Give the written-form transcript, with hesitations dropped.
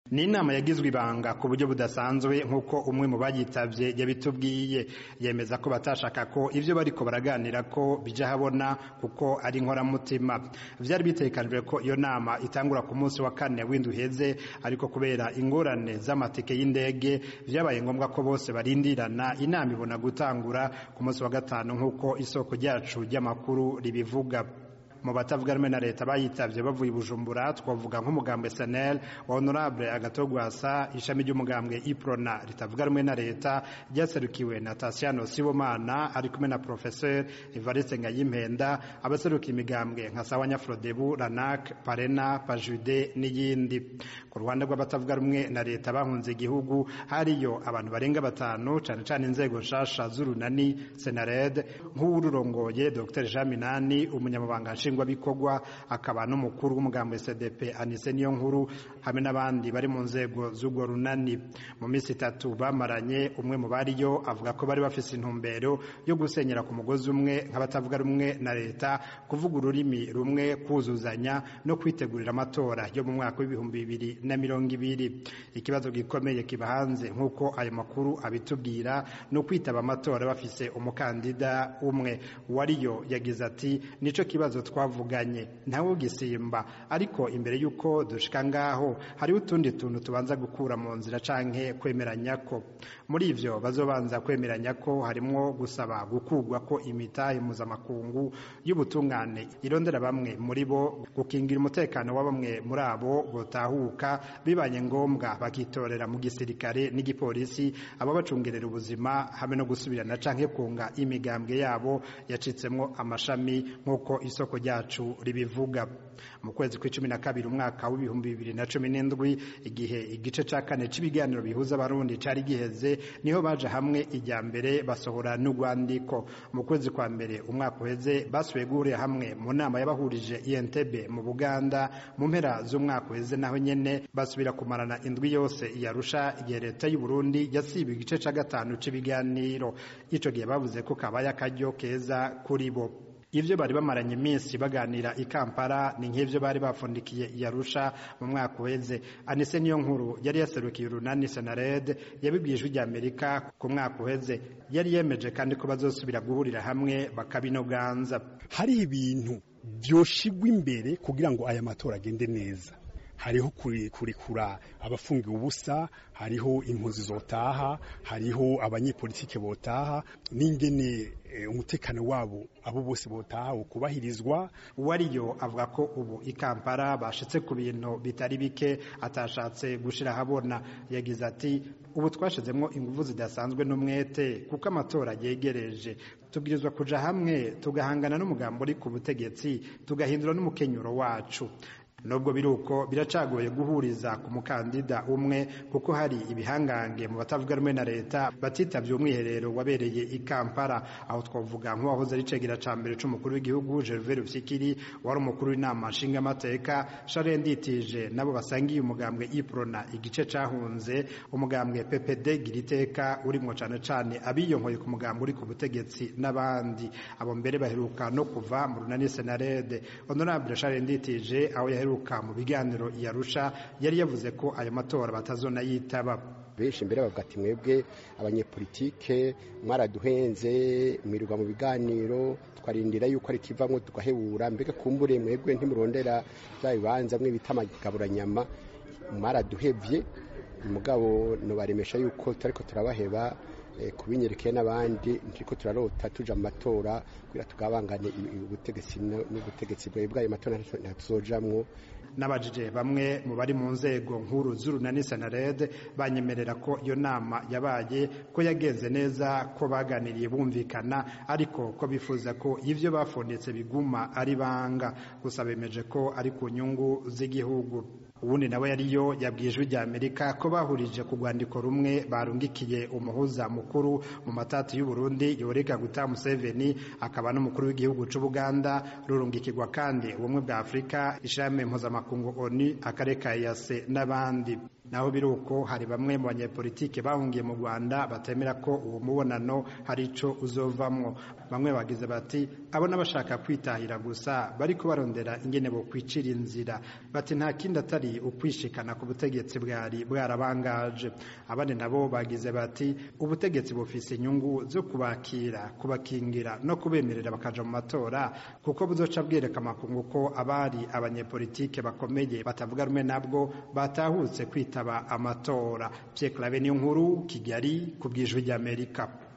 ni inama yagizwe ibanga ku buryo budasanzwe nk'uko umwe mu bayitavye yabitubwiye. Yemeza ko batashaka ko ivyo bariko baraganira ko bija habona kuko ari inkoramutima. Vyari bitekanijwe ko iyo nama itangura ku munsi wa 4 w'indwi uheze, ariko kubera ingorane z'amatike y'indege vyabaye ngombwa ko bose barindirana inama ibona gutangura ku munsi wa 5 nk'uko isoko ryacu ry'amakuru ribivuga. Mu batavuga rumwe na leta bayitavye bavuye Bujumbura twavuga nk'umugambwe SNL wa Honorable Agatogwasa, ishami ry'umugambwe Iprona ritavuga rumwe na leta ryaserukiwe na Tasiano Sibomana ari kumwe na Professeur Evariste Ngayimpenda, abaserukiye imigambwe nka Sawanya Frodebu, Ranak, Parena, Pajude n'iyindi. Ku Rwanda rw'abatavuga rumwe na leta bahunze igihugu hariyo abantu barenga 5 cane cane inzego nshasha z'urunani Senared nk'ururongoye Dr Jean Minani, umunyamabanga nshingwa bikorwa akaba n'umukuru w'umugambo SDP Anise Niyonkuru, hamwe n'abandi bari mu nzego z'urwo runani. Mu minsi 3 bamaranye, umwe mu bariyo avuga ko bari bafise intumbero yo gusenyera ku mugozi umwe nk'abatavuga rumwe na leta, kuvuga ururimi rumwe, kuzuzanya no kwitegurira amatora yo mu mwaka w'2020. Ikibazo gikomeye kiba hanze nk'uko ayo makuru abitubwira no kwitaba amatora bafise umukandida umwe. Wariyo yagize ati nico kibazo twavuganye ntawe gisimba, ariko imbere yuko dushika ngaho hari utundi tuntu tubanza gukura mu nzira canke kwemeranya ko. Muri ivyo bazobanza kwemeranya ko harimo gusaba gukugwa ko imitahe mpuzamakungu y'ubutungane irondera bamwe muri bo, gukingira umutekano wa bamwe muri abo botahuka bibanye ngombwa bakitorera mu gisirikare n'igipolisi abo bacungerera ubuzima, hamwe no gusubirana canke kunga imigambwe yabo yacitsemwo amashami nk'uko isoko ryacu ribivuga. Mu kwezi kwa12 umwaka w'2017, igihe igice ca 4 c'ibiganiro bihuza abarundi cari giheze, niho baje hamwe ijya mbere basohora n'urwandiko. Mu kwezi kwa mbere umwaka uheze basubiye guhurira hamwe mu nama y'abahurije Entebbe mu Buganda. Mu mpera z'umwaka uheze naho nyene basubira kumarana indwi yose yarusha igihe leta y'u Burundi yasiba igice ca 5 c'ibiganiro. Ico gihe bavuze ko kabaya akaryo keza kuri bo. Ivyo bari bamaranye iminsi baganira i Kampala ni nk'ivyo bari bafundikiye yarusha mu mwaka uheze. Anise Niyonkuru yari yaserukiye urunani Senared yabibwije ijwi Amerika ku mwaka uheze. Yari yemeje kandi ko bazosubira guhurira hamwe bakabinoganza. Hari ibintu vyoshigwa imbere kugira ngo aya matora agende neza. Hariho kurikura abafungiwe ubusa, hariho impunzi zotaha, hariho abanyepolitike botaha, n'ingene umutekano wabo abo bose botaha ukubahirizwa. Wariyo avuga ko ubu i Kampala bashitse ku bintu bitari bike atashatse gushira habona. Yagize ati ubu twashizemwo ingufu zidasanzwe n'umwete kuko amatora yegereje. Tubwirizwa kuja hamwe tugahangana n'umugambo uri ku butegetsi, tugahindura n'umukenyuro wacu. Nubwo biruko biracagoye guhuriza ku mukandida umwe kuko hari ibihangange mu batavuga rumwe na leta batitavye umwiherero wabereye i Kampala. Aho twavuga nk'uwahoze ari cegera ca mbere c'umukuru w'igihugu Gervais Rufyikiri, wari umukuru w'inama nshinga amateka Charles Nditije, nabo basangiye umugambwe Iprona igice cahunze, umugambwe PPD Giriteka urimwo cane cane abiyonkoye ku mugambwe uri ku butegetsi n'abandi. Abo mbere baheruka no kuva mu runani Senarede. Honorable Charles Nditije aho mu biganiro yarusha yari yavuze ko ayo matora batazona yitaba. Benshi mbere bavuga ati mwebwe abanyepolitike mwaraduhenze, mwirirwa mu biganiro, twarindira yuko ari kivamwe tugahebura, mbega kumbure mwebwe ntimurondera bya bibanza mwe bita amagaburanyama, mwaraduhevye. Umugabo no baremesha yuko tariko turabaheba kubinyerekeye n'abandi, ntiko turarota tuja mu matora kugira tugabangane ubutegetsi n'ubutegetsi bw'ayo matora natuzojamwo. Nabajije bamwe mu bari mu nzego nkuru z'urunani Senared banyemerera ko iyo nama yabaye ko yagenze neza, ko baganiriye bumvikana, ariko ko bifuza ko ivyo bafondetse biguma ari banga. Gusa bemeje ko ari ku nyungu z'igihugu. Ubundi nawe yariyo yabwijwe rya Amerika ko bahurije ku rwandiko rumwe barungikiye umuhuza mukuru mu matatu y'u Burundi Yoweri Kaguta Museveni, akaba n'umukuru w'igihugu c'u Buganda, rurungikirwa kandi ubumwe bwa Afrika, ishame mpuzamakungu ONU, akarere ka EAC n'abandi. naho biruko hari bamwe mu banyepolitike bahungiye mu Rwanda batemera ko uwo mubonano hari ico uzovamwo. Bamwe bagize bati abona bashaka kwitahira gusa bariko barondera ingene bo kwicira inzira, bati nta kindi atari ukwishikana ku butegetsi bwari bwarabangaje. Abandi nabo bagize bati ubutegetsi bufise inyungu zo kubakira, kubakingira no kubemerera bakaja mu matora, kuko buzoca bwereka amakungu ko abari abanyepolitike bakomeye batavuga rumwe nabwo batahutse kwitaba amatora. Pierre Claver Niyonkuru, Kigali, ku bw'Ijwi ry'Amerika.